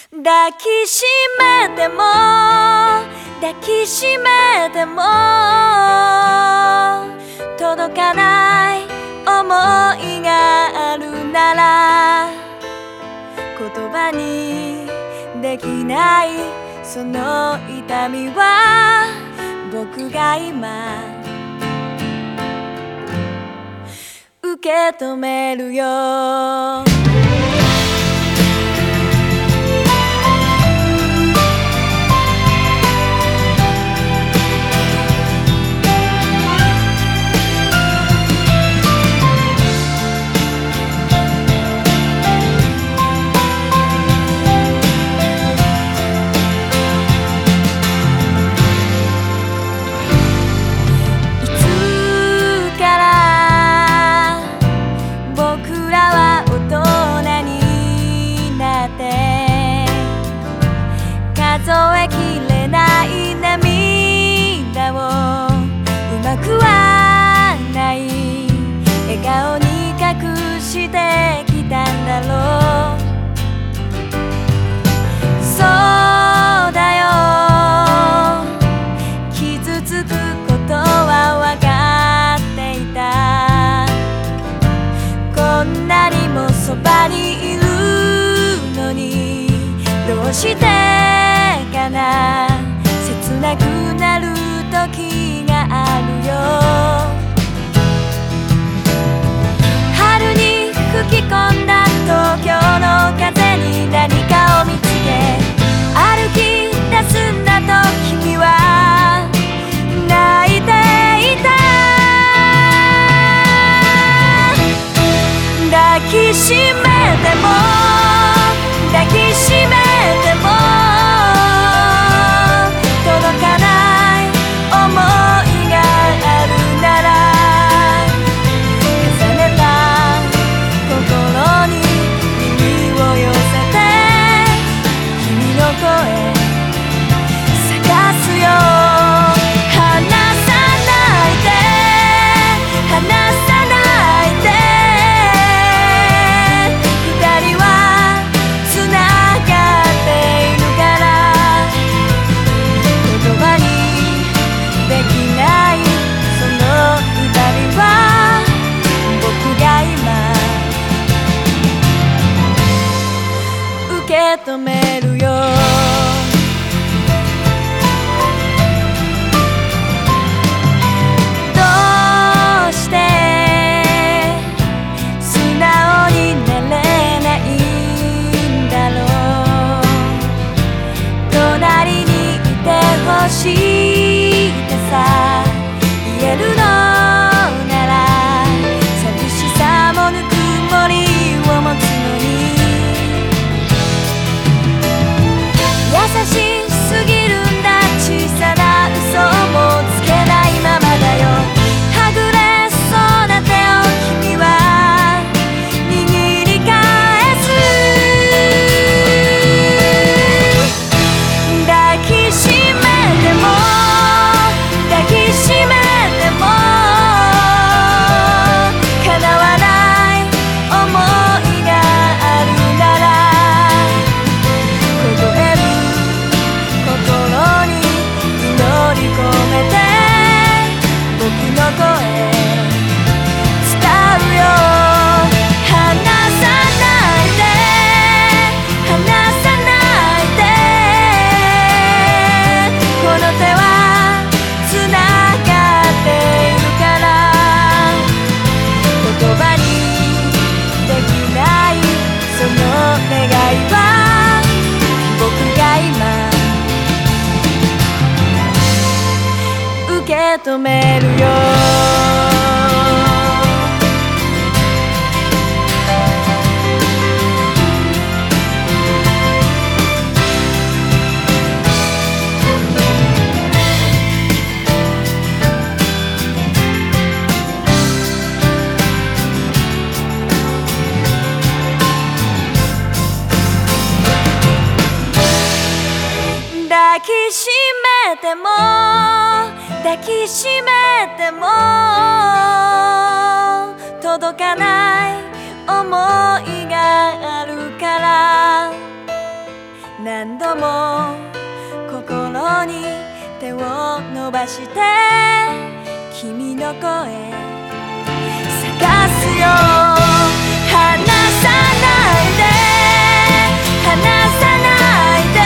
抱きしめても抱きしめても届かない想いがあるなら、言葉にできないその痛みは僕が今受け止めるよ。数えきれない涙をうまくはない笑顔に隠してきたんだろう。そうだよ、傷つくことはわかっていた。こんなにもそばにいるのにどうして切なくなる時があるよ。春に吹き込んだ東京の風に何かを見つけ歩き出すんだと君は泣いていた。抱きしめても抱きしめても届かない想いがあるなら、重ねた心に耳を寄せて君の声探すよ。離さないで離さないで、二人はつながっているから、言葉にできないその痛みは僕が今受け止めるよ。どうして素直になれないんだろう。隣にいてほしいってさ言えるのなら、寂しさもぬくもりを持つのに。優しすぎるんだ、小さな嘘もつけないままだよ。はぐれそうな手を君は握り返す。抱きしめても抱きしめても叶わない想いがあるなら、凍える心に祈り込めて僕の声伝うよ。離さないで離さないで、この手はつながっているから、言葉にできないその願いは僕が今受け止めるよ。抱きしめても抱きしめても届かない想いがあるから、 度も心に手を伸ばして君の声探すよ。離さないで離さないで、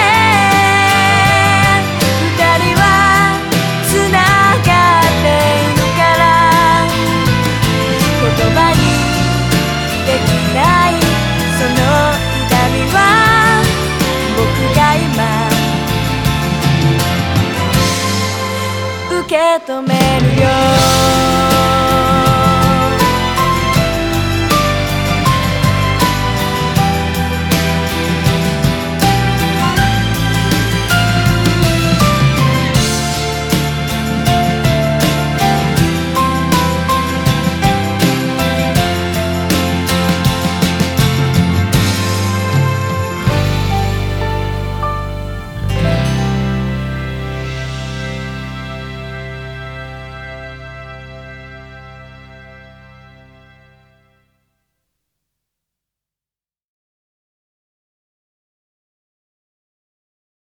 二人はつながっているから言葉にできないその痛みは僕が今受け止め